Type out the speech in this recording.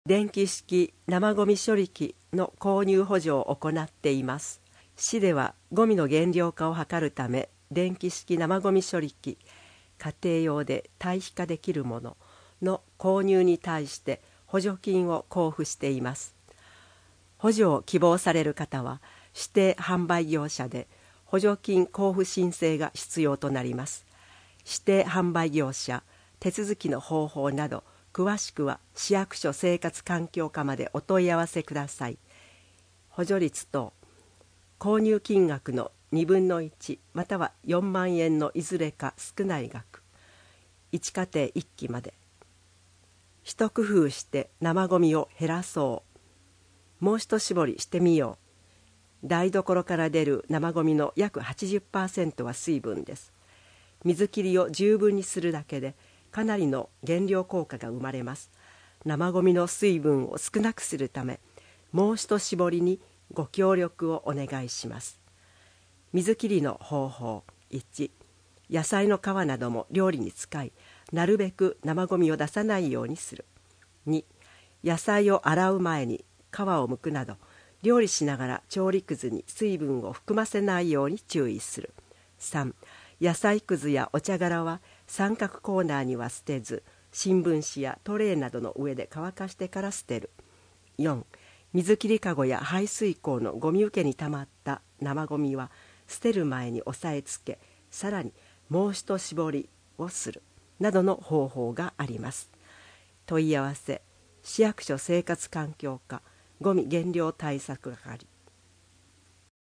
電気式生ごみ処理機の購入補助を行っています。市ではゴミの減量化を図るため、電気式生ごみ処理機、家庭用で堆肥化できるものの購入に対して補助金を交付しています。補助を希望される方は、指定販売業者で補助金交付申請が必要となります。指定販売業者、手続きの方法など、詳しくは市役所生活環境課までお問い合わせください。補助率等、購入金額の2分の1または4万円のいずれか少ない額、1家庭1機まで。一工夫して生ごみを減らそう。もう一絞りしてみよう。台所から出る生ごみの約 80% は水分です。水切りを十分にするだけでかなりの減量効果が生まれます。生ごみの水分を少なくするため、もう一絞りにご協力をお願いします。水切りの方法。1、野菜の皮なども料理に使い、なるべく生ごみを出さないようにする。2、野菜を洗う前に皮を剥くなど、料理しながら調理くずに水分を含ませないように注意する。3、野菜くずやお茶殻は三角コーナーには捨てず、新聞紙やトレーなどの上で乾かしてから捨てる。4、水切りかごや排水口のゴミ受けにたまった生ゴミは捨てる前に押さえつけ、さらにもう一絞りをするなどの方法があります。問い合わせ、市役所生活環境課ゴミ減量対策係。